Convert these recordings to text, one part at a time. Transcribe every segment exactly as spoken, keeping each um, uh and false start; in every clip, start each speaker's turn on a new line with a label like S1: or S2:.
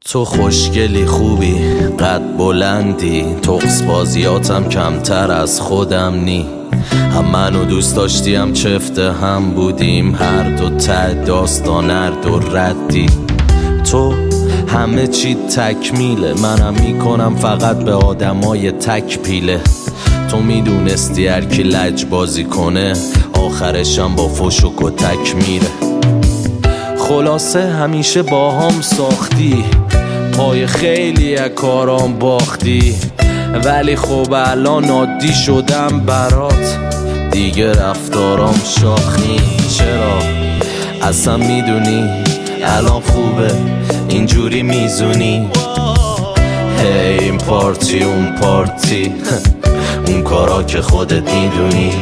S1: تو خوشگلی خوبی قد بلندی، تقص بازیاتم کمتر از خودم نی. هم منو دوست داشتی هم چفت هم بودیم، هر دو ته داستان هر دو ردی. تو همه چی تکمیله، منم میکنم فقط به آدمای تک پیله. تو میدونستی هر کی لج بازی کنه آخرشم با فش و کتک میره. خلاصه همیشه با هم ساختی، پای خیلی از کارام باختی، ولی خب الان عادی شدم برات، دیگه رفتارام شاخی. چرا اصلا میدونی الان خوبه اینجوری میزونی؟ هی این پارتی اون پارتی اون کارا که خودت میدونی.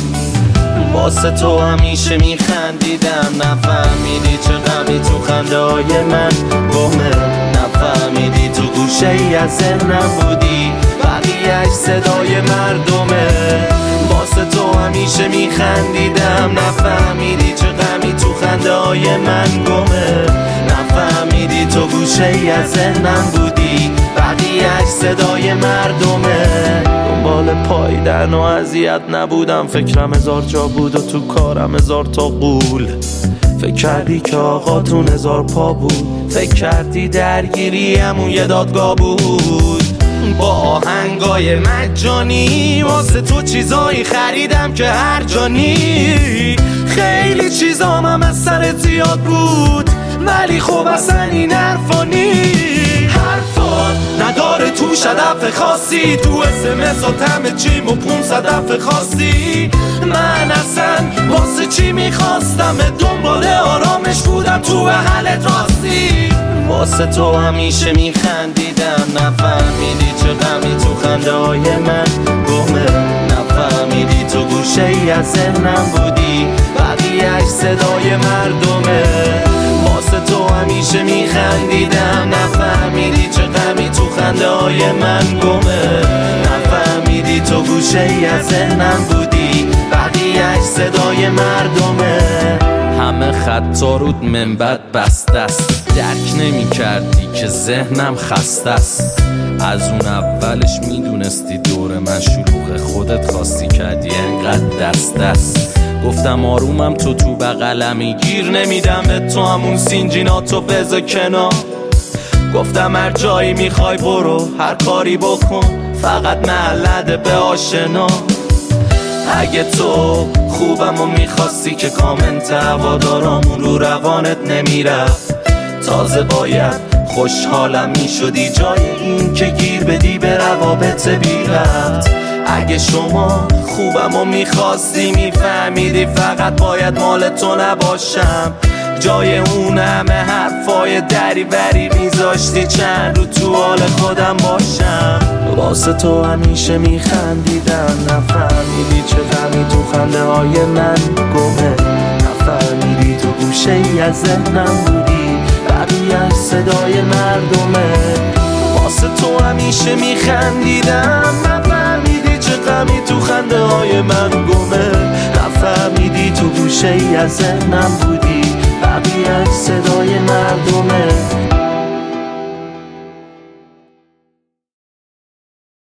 S1: واسه تو همیشه میخندیدم، نفهمیدی چه غمی تو خنده های من گمه، نفهمیدی تو گوشه ای از ذهنم بودی، بقیه‌اش صدای مردمه. واسه تو همیشه میخندیدم، نفهمیدی چه غمی تو خنده های من گمه، نفهمیدی تو گوشه ای از ذهنم بودی، بقیه‌اش صدای مردمه. دنبال پایدن و اذیت نبودم، فکرم هزار جا بود و تو کارم هزار تا قول. فکر کردی که آقاتون هزار پا بود، فکر کردی درگیری همون یه دادگاه بود. با آهنگای مجانی واسه تو چیزایی خریدم که هر جانی. خیلی چیزام هم از سرت زیاد بود، ولی خب اصلا این حرفا نی. حرفات نداره توش هدف خاصی، تو اسمسات همه چیم و پونصد دفعه خواستی. من اصلا واسه چی میخواستم، دنبال آرامش بودم تو حالت راستی. واسه تو همیشه میخندیدم، نفهمیدی چه غمی تو خنده های من گمه، نفهمیدی تو گوشه ای از ذهنم بودی، بقیه‌اش صدای مردمه. واسه تو همیشه میخندیدم، نفهمیدی چه غمی تو خنده های من گمه، نفهمیدی تو گوشه ای از ذهنم بودی، بقیه‌اش صدای مردمه. همه خطا رود منبت بسته است، درک نمی کردی که ذهنم خسته است. از اون اولش میدونستی دور من شلوغه، خودت خواستی کردی انقدر دست دست. گفتم آرومم تو تو بغلمی، گیر نمیدم به تو همون سینجیناتو بذار کنار. گفتم هر جایی میخوای برو، هر کاری بکن، فقط محلده به آشنا. اگه تو خوبم و میخواستی که کامنت هوادارامون رو روانت نمیرفت، تازه باید خوشحالم میشدی جای این که گیر بدی به روابط بی ربط. اگه شما خوبم و میخواستی میفهمیدی فقط باید مال تو نباشم، جای اون همه حرفای دری بری میذاشتی چند رو تو حال خودم باشم. واسه تو همیشه میخندیدم، نفهمیدی چه غمی تو خنده های من گمه، نفهمیدی تو گوشه ای از ذهنم بودی، بقیه‌اش صدای مردمه. واسه تو همیشه میخندیدم، نفهمیدی چه غمی تو خنده های من گمه، نفهمیدی تو گوشه ای از ذهنم بودی، بقیه‌اش صدای مردمه.